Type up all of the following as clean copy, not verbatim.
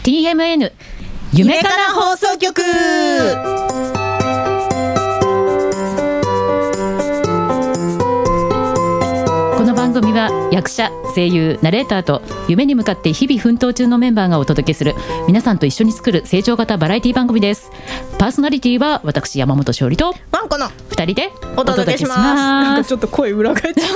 TMN 夢かな放送局。この番組は役者、声優、ナレーターと夢に向かって日々奮闘中のメンバーがお届けする皆さんと一緒に作る成長型バラエティ番組です。パーソナリティは私山本勝利とワンコの 2人でお届けします。なんかちょっと声裏返っちゃう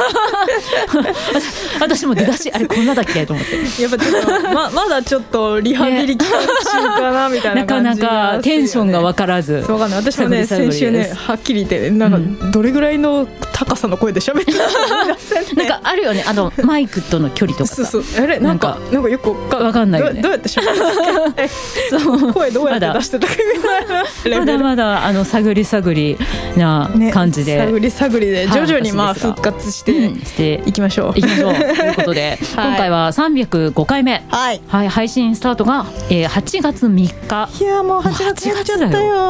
私も出だしあれこんなだっけと思ってやっぱちょっと まだちょっとリハビリ期間中かなみたいな感じ、 なかなかテンションが分からず。 そうかね、私もね先週ねはっきり言ってなんかどれぐらいの高さの声で喋ってたかなんかあるよね、マイクとの距離とかさ。 そうあれなんかよく分かんないよね。 どうやって喋ってたそう声どうやって出してたかみたいなレベルまだ探り探りな感じで、 ね、探りで徐々に復活していきましょう、ということで、はい、今回は305回目、はいはい、配信スタートが、8月3日。 いやもう8月やっちゃったよ。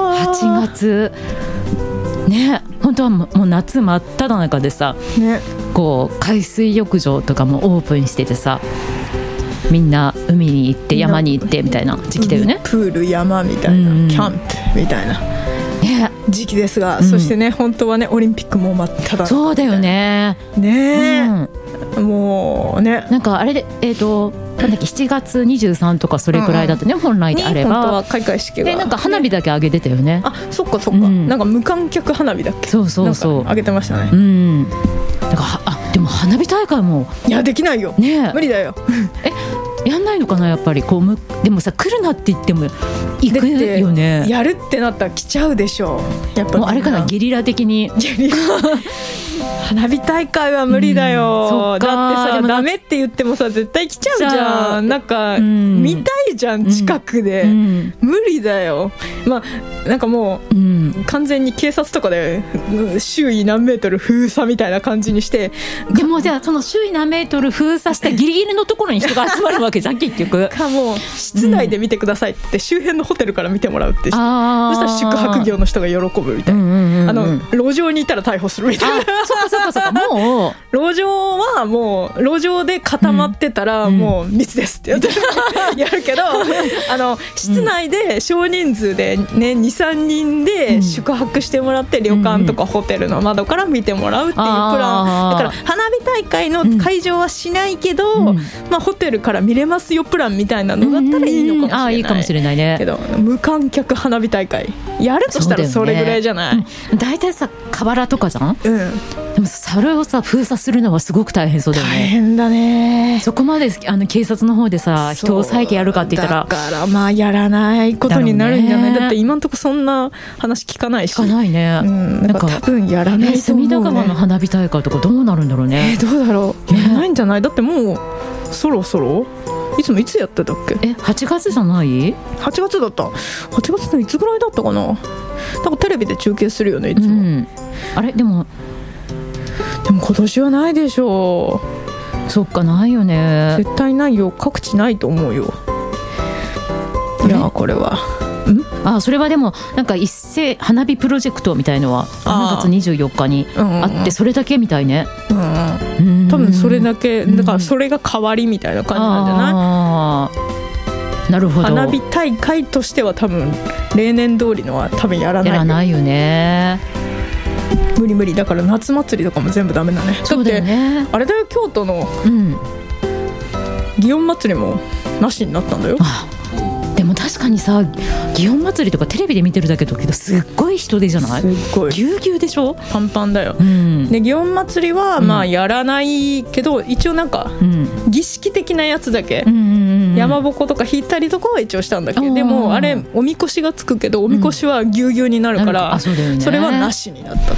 8月ね、本当はもう夏真っ只中でさ、ね、こう海水浴場とかもオープンしててさ、みんな海に行って山に行ってみたいな時期だよね。 プール山みたいな、キャンプみたいな、ね、時期ですが、そしてね本当はねオリンピックも真っ只中。 そうだよね。 ね、もうね、 なんかあれでなんだっけ7月23とかそれくらいだったね、本来であれば。 本当は開会式がでなんか花火だけ上げてたよね。 あ、そっか、なんか無観客花火だっけ。そう上げてましたね。 なんかでも花火大会もいやできないよ、ね、無理だよやんないのかなやっぱりでもさ来るなって言っても行くよね。 やるってなったら来ちゃうでしょ。やっぱもうあれかな、ゲリラ的に花火大会は無理だよ、だってさダメって言ってもさ絶対来ちゃうじゃん。なんか、見たいじゃん近くで、無理だよ。なんかもう、完全に警察とかで周囲何メートル封鎖みたいな感じにして、 でもじゃあその周囲何メートル封鎖したギリギリのところに人が集まるわけじゃん結局。 かもう室内で見てくださいって周辺のホテルから見てもらうって、そしたら宿泊業の人が喜ぶみたいな、路上にいたら逮捕するみたいな。 そうかもう路上で固まってたらもう密ですってやるけど、室内で少人数でね 2,3 人で宿泊してもらって旅館とかホテルの窓から見てもらうっていうプランだから、花火大会の会場はしないけど、ホテルから見れますよプランみたいなのだったらいいのかもしれない。 いいかもしれないね。 けど無観客花火大会やるとしたらそれぐらいじゃない。 だいたいさ河原とかじゃん。でもそれをさ封鎖するのはすごく大変そうだよね。 大変だね。 そこまで警察の方でさ人を割いてやるかって言ったら、 だからやらないことになるんじゃない。だって今のところそんな話聞かないし。 聞かないね。 なんか多分やらないと思うね。隅田川の花火大会とかどうなるんだろうね。 どうだろう、やらないんじゃない。だってもうそろそろいつやってたっけ。 8月じゃない？ 8 月だった。8月のいつぐらいだったかな。なんかテレビで中継するよねいつも、 あれでも今年はないでしょう。 そっか、ないよね。 絶対ないよ。各地ないと思うよ。いやこれはそれはでもなんか一斉花火プロジェクトみたいのは3月24日にあって、それだけみたいね。 多分それだけだから、それが代わりみたいな感じなんじゃない。 なるほど。 花火大会としては多分例年通りのは多分やらないよね。 無理だから夏祭りとかも全部ダメだね。 そうだよね。 だってあれだよ、京都の祇園祭りもなしになったんだよ。 でも確かにさ祇園祭りとかテレビで見てるだけだけどすっごい人出じゃない。 すっごいぎゅうぎゅうでしょ。 パンパンだよ、で祇園祭りはやらないけど、一応なんか儀式的なやつだけ、山鉾とか引いたりとかは一応したんだけど、でもあれおみこしがつくけどおみこしはぎゅうぎゅうになるから、それはなしになったって。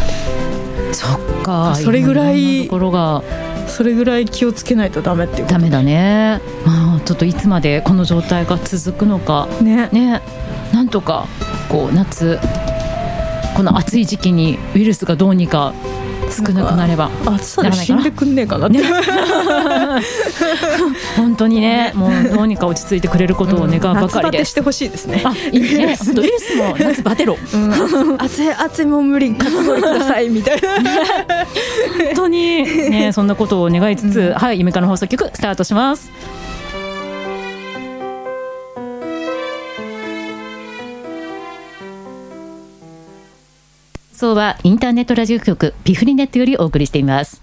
そっか、 それぐらいところがそれぐらい気をつけないとダメっていうこと。 ダメだね。ちょっといつまでこの状態が続くのかね。なんとか夏この暑い時期にウイルスがどうにか少なくなれば。 暑さで死んでくんねえかなって、 本当にね、もうどうにか落ち着いてくれることを願うばかりです。 夏バテしてほしいですね。 いいね。ウイルスも夏バテろ、 暑いもう無理、かき氷くださいみたいな本当にね、そんなことを願いつつ、はい、夢かな放送局スタートします。 送はインターネットラジオ局ピフリネットよりお送りしています。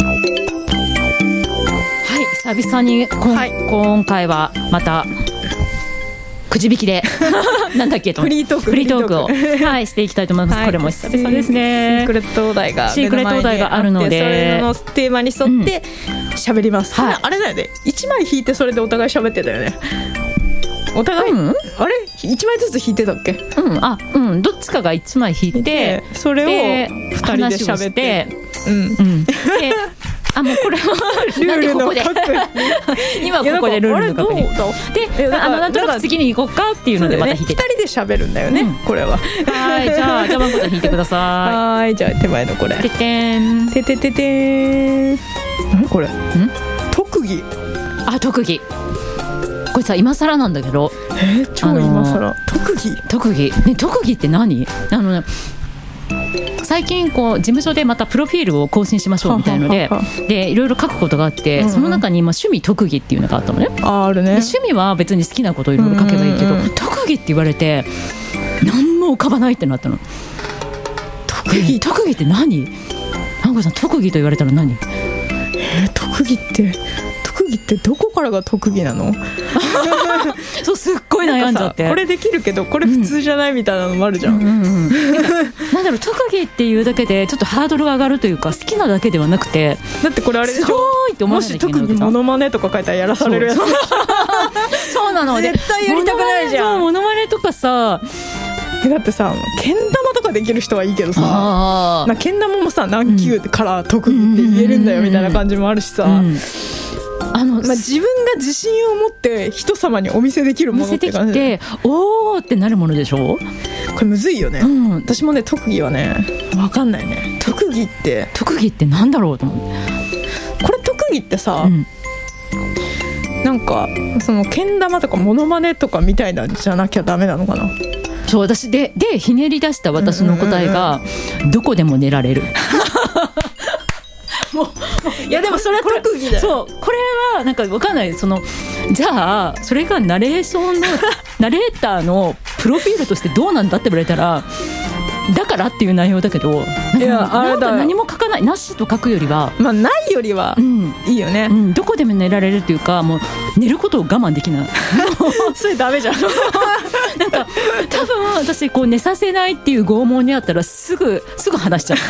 はい、久々に今回はまたくじ引きでなんだっけとフリートークをはいしていきたいと思います。これも久々ですね。 シークレットお題があるので、 それのテーマに沿って喋ります。はい、あれだよね。1枚引いてそれでお互い喋ってたよね。お互い、あれ1枚ずつ引いてたっけ？ どっちかが1枚引いて、 それを2人で喋って、 でもうこれはなんでここで今ここでルールの確認で、なんとなく次に行こうかっていうのでまた引いて、 2人で喋るんだよね、これは。 はい、じゃあまこちゃん引いてください。 はい、じゃあ手前のこれててんててててん。何これ？特技。 特技。これさ今更なんだけど、 超今更。特技ね。特技って何？最近こう事務所でまたプロフィールを更新しましょうみたいのでいろいろ書くことがあって、その中に趣味特技っていうのがあったのね。 あるね。 趣味は別に好きなことをいろいろ書けばいいけど、特技って言われて何も浮かばないってなったの。特技って何？あんこさん、特技と言われたら何？ 特技ってどこからが特技なの？ そう、すっごい悩んじゃって、 これできるけどこれ普通じゃないみたいなのもあるじゃん。 なんだろう、特技っていうだけでちょっとハードルが上がるというか、好きなだけではなくて、 だってこれあれでしょ、 すごいって思わなきゃいけない。 もし特技モノマネとか書いたらやらされるやつ。 そうなの。 絶対やりたくないじゃん。 モノマネとかさ、 だってさ、けん玉とかできる人はいいけどさ、けん玉もさ何級から特技って言えるんだよみたいな感じもあるしさ、自分が自信を持って人様にお見せできるものって感じで、 おーってなるものでしょ。これむずいよね。私もね、特技はね分かんないね。特技ってなんだろうと思って。 これ特技ってさ、なんかそのけん玉とかモノマネとかみたいなんじゃなきゃダメなのかな。 そう、私でひねり出した私の答えが、どこでも寝られる。 いやでもそれは特技だよ。 そう、これはなんか分かんない。じゃあそれがナレーターのプロフィールとしてどうなんだって言われたら、だからっていう内容だけど、なんか何も書かない、なしと書くよりは、 ないよりはいいよね。 どこでも寝られるっていうか、もう寝ることを我慢できない。 それダメじゃん。 なんか多分私こう寝させないっていう拷問にあったらすぐ話しちゃう。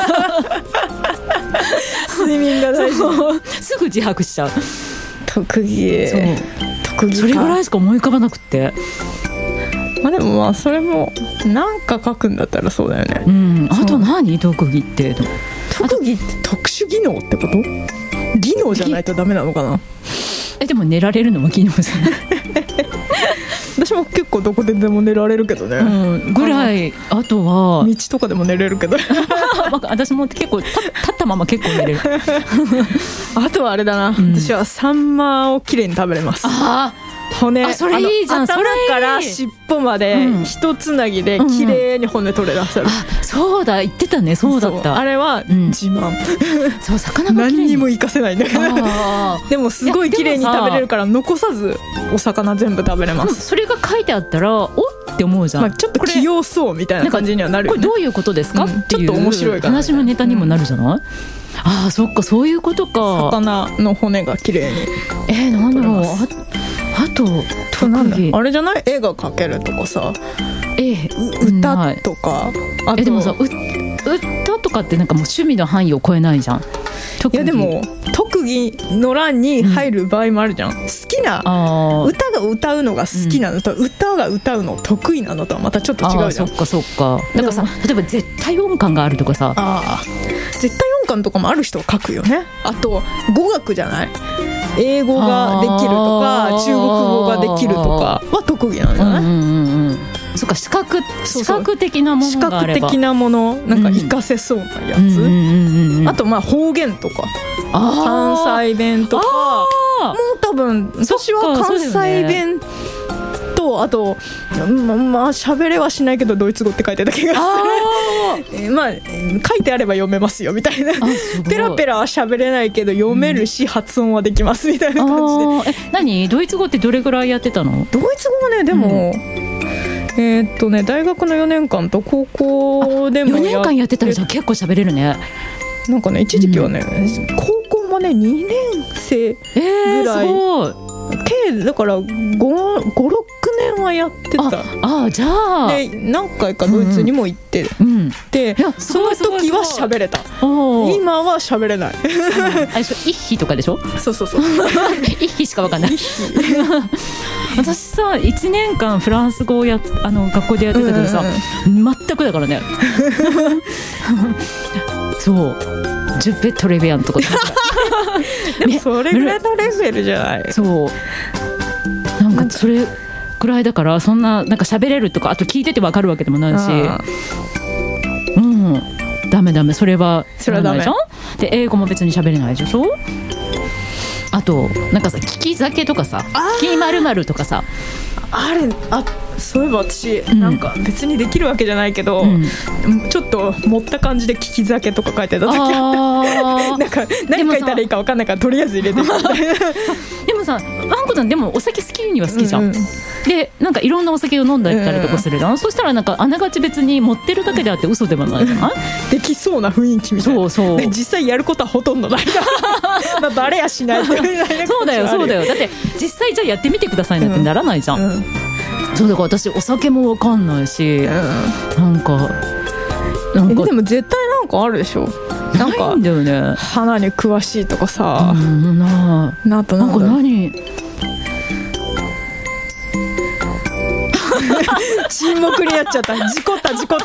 睡眠が大事。 すぐ自白しちゃう。 特技それぐらいしか思い浮かばなくって。 でもそれもなんか書くんだったらそうだよね。 あと何？特技って。 特技って特殊技能ってこと？技能じゃないとダメなのかな。 でも寝られるのも技能じゃない？ 私も結構どこででも寝られるけどね、 ぐらい。あとは道とかでも寝れるけど。 私も結構立ったまま結構寝れる。 あとはあれだな、私はサンマをきれいに食べれます。骨、 それいいじゃん。 頭から尻尾まで一つなぎできれいに骨取れ出せる。 そうだ、言ってたね。そうだった。 あれは自慢。 そう、魚が何にも活かせないんだけど、でもすごいきれいに食べれるから残さずお魚全部食べれます。 それが書いてあったらおって思うじゃん。 ちょっと器用そうみたいな感じにはなるよね。 これどういうことですかっていう、 ちょっと面白いから話のネタにもなるじゃない。そっか、そういうことか。 魚の骨がきれいに。 なんだろう。あと特技、 あれじゃない？絵が描けるとかさ、歌とか。 でもさ、歌とかってなんかもう趣味の範囲を超えないじゃん。 いやでも特技の欄に入る場合もあるじゃん。好きな歌が歌うのが好きなのと、歌が歌うの得意なのとはまたちょっと違うじゃん。 そっか。だからさ、例えば絶対音感があるとかさ、 絶対音感とかもある人は書くよね。あと語学じゃない？英語ができるとか中国語ができるとかは特技なんじゃない？ そっか、視覚的なものがあれば、 視覚的なもの、なんか活かせそうなやつ。あと方言とか関西弁とかもう多分私は関西弁と、あと喋れはしないけどドイツ語って書いてた気がする。書いてあれば読めますよみたいな。ペラペラは喋れないけど読めるし、発音はできますみたいな感じで。 何？ドイツ語ってどれぐらいやってたの？ ドイツ語はね、でも大学の4年間と高校でも 4年間やってたらじゃあ結構喋れるね。 なんかね一時期はね、高校もね2年生ぐらい、計だから5、6年はやってた。 じゃあで何回かドイツにも行って、でその時は喋れた。今は喋れない。 一匹とかでしょ。 そう一匹しか分かんない。私さ1年間フランス語を学校でやってたけどさ、全くだからね。そうジュペトレビアンとかでもそれぐらいのレベルじゃない。 そうなんかそれぐらいだから、そんななんか喋れるとかあと聞いてて分かるわけでもないし、ダメそれはダメじゃん。で英語も別に喋れないでしょ。あとなんかさ聞き酒とかさ聞き〇〇とかさ、 そういえば私、なんか別にできるわけじゃないけど、ちょっと盛った感じで利き酒とか書いてた時あってなんか何書いたらいいか分かんないからとりあえず入れてみたいな。 でもさワンコちゃんでもお酒好きには好きじゃん、でなんかいろんなお酒を飲んだりとかするじゃん、そしたらなんかあながち別に持ってるだけであって嘘ではないじゃない、 できそうな雰囲気みたいな。そう実際やることはほとんどないからバレやしないってそうだよだって実際じゃあやってみてくださいなんてならないじゃん、そうだから私お酒も分かんないし、なんかでも絶対なんかあるでしょ。なんかないんだよね、 花に詳しいとかさ、 なんか何沈黙になっちゃった。事故った久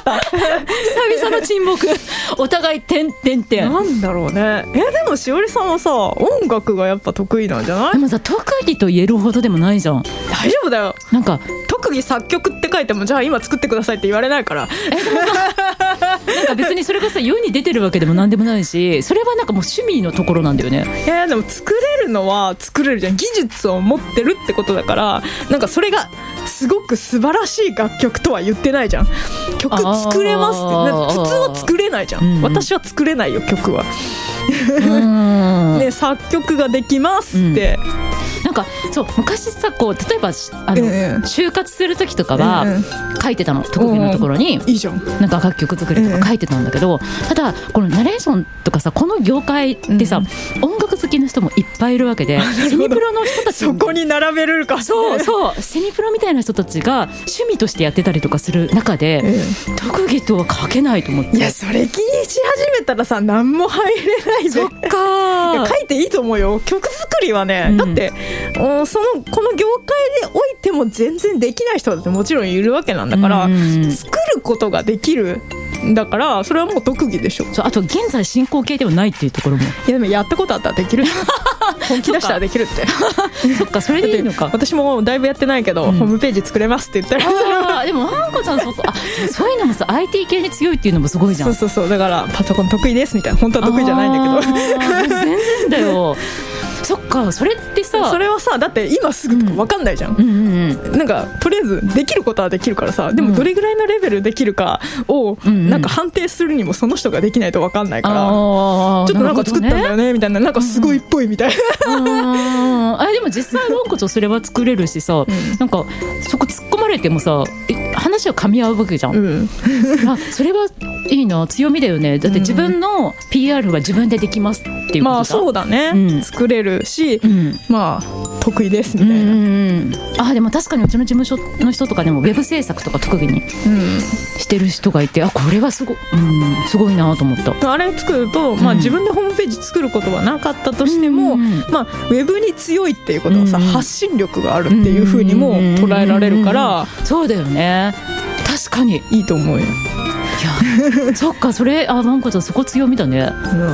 々の沈黙。お互い点なんだろうね。でもしおりさんはさ音楽がやっぱ得意なんじゃない？ でもさ特技と言えるほどでもないじゃん。 大丈夫だよ。 なんか特技作曲って書いてもじゃあ今作ってくださいって言われないから。 なんか別にそれがさ世に出てるわけでもなんでもないし、それはなんかもう趣味のところなんだよね。 いやでも作れるのは作れるじゃん。技術を持ってるってことだから、なんかそれがすごく素晴らしい楽曲とは言ってないじゃん。曲作れますって普通は作れないじゃん、私は作れないよ曲は。ね、作曲ができますって、 なんかそう昔さこう例えば就活する時とかは書いてたの、特技のところにいいじゃん、 なんか楽曲作れとか書いてたんだけど、ただこのナレーションとかさこの業界ってさ、音楽好きの人もいっぱいいるわけで、セミプロの人たちそこに並べるか、ね、 そうセミプロみたいな人たちが趣味としてやってたりとかする中で、特技とは書けないと思って。 いやそれ気にし始めたらさ何も入れないで。 そっか、 書いていいと思うよ。曲作りはね、だってこの業界でおいても全然できない人だってもちろんいるわけなんだから、作ることができるだからそれはもう特技でしょ。 あと現在進行形ではないっていうところも。 いやでもやったことあったらできる。本気出したらできるって。 そっかそれでいいのか。 私もだいぶやってないけど、ホームページ作れますって言ったら。 でもあんこちゃんそういうのもさ IT 系に強いっていうのもすごいじゃん。 そうだからパソコン得意ですみたいな。本当は得意じゃないんだけど。 全然だよ。そっかそれってさ、 それはさだって今すぐとか分かんないじゃん、なんかとりあえずできることはできるからさ、でもどれぐらいのレベルできるかをなんか判定するにもその人ができないと分かんないから、ちょっとなんか作ったんだよねみたいな、なんかすごいっぽいみたいな。 でも実際ロンコとそれは作れるしさ、なんかそこ突っ込まれてもさ話は噛み合うわけじゃん、それはいいな、強みだよね。だって自分の PR は自分でできますっていうことだ。 まあそうだね、作れるし、まあ得意ですみたいな、 でも確かにうちの事務所の人とかでもウェブ制作とか特技にしてる人がいて、これはすごいなと思った。 あれ作ると、自分でホームページ作ることはなかったとしても、ウェブに強いっていうことはさ、発信力があるっていう風にも捉えられるから、 そうだよね、確かにいいと思うよ。 いやそっかそれなんかそこ強みだね。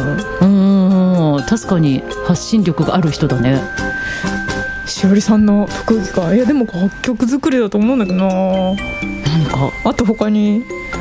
確かに発信力がある人だね。 しおりさんの特技か。でも楽曲作りだと思うんだけどな。 何かあと他に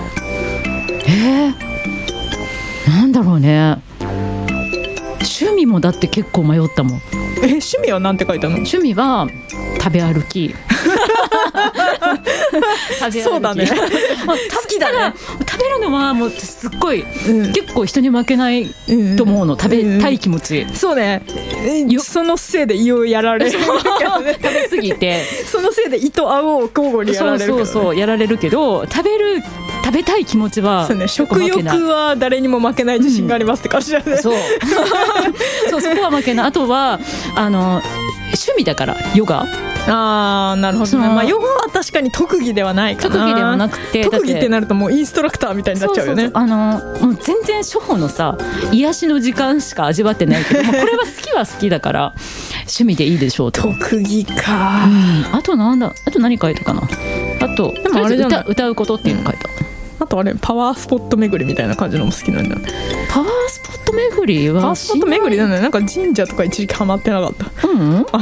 なんだろうね。趣味もだって結構迷ったもん。 趣味はなんて書いたの？ 趣味は食べ歩き。 そうだね。 好きだね。食べるのはもうすっごい、結構人に負けないと思うの、食べたい気持ち、 そうね、そのせいで胃をやられる食べ過ぎてそのせいで胃と顎を交互にやられるからね。 そうやられるけど、食べたい気持ちはそうね、食欲は誰にも負けない自信がありますって感じだね、 そうそこは負けない。あとは趣味だからヨガ。 なるほどね。まあ、ヨガは確かに特技ではないかな。 特技ではなくて、 特技ってなるともうインストラクターみたいになっちゃうよね。 もう全然初歩のさ癒しの時間しか味わってないけどこれは好きは好きだから趣味でいいでしょうと。 特技か、 あと何書いたかな。あとでもあれじゃない、歌うことっていうの書いた、 あとあれパワースポット巡りみたいな感じのも好きなんだ。 パワースポット巡りはパワースポット巡りなんだよ。なんか神社とか一時期ハマってなかった。違うんだ、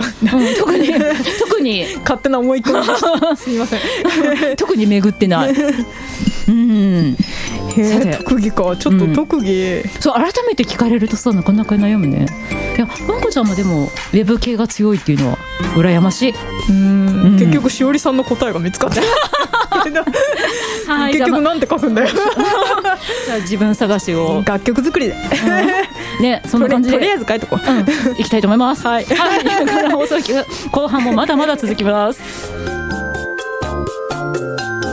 特に勝手な思い込みすみません特に巡ってない特技か。ちょっと特技、 そう改めて聞かれるとさなかなか悩むね。いやまんこちゃんもでもウェブ系が強いっていうのは羨ましい。 結局しおりさんの答えが見つかって結局なんて書くんだよじゃあ自分探しを楽曲作りで、 ね、そんな感じでとりあえず書いとこう、 いきたいと思います。 はい、 この放送後半もまだまだ続きます。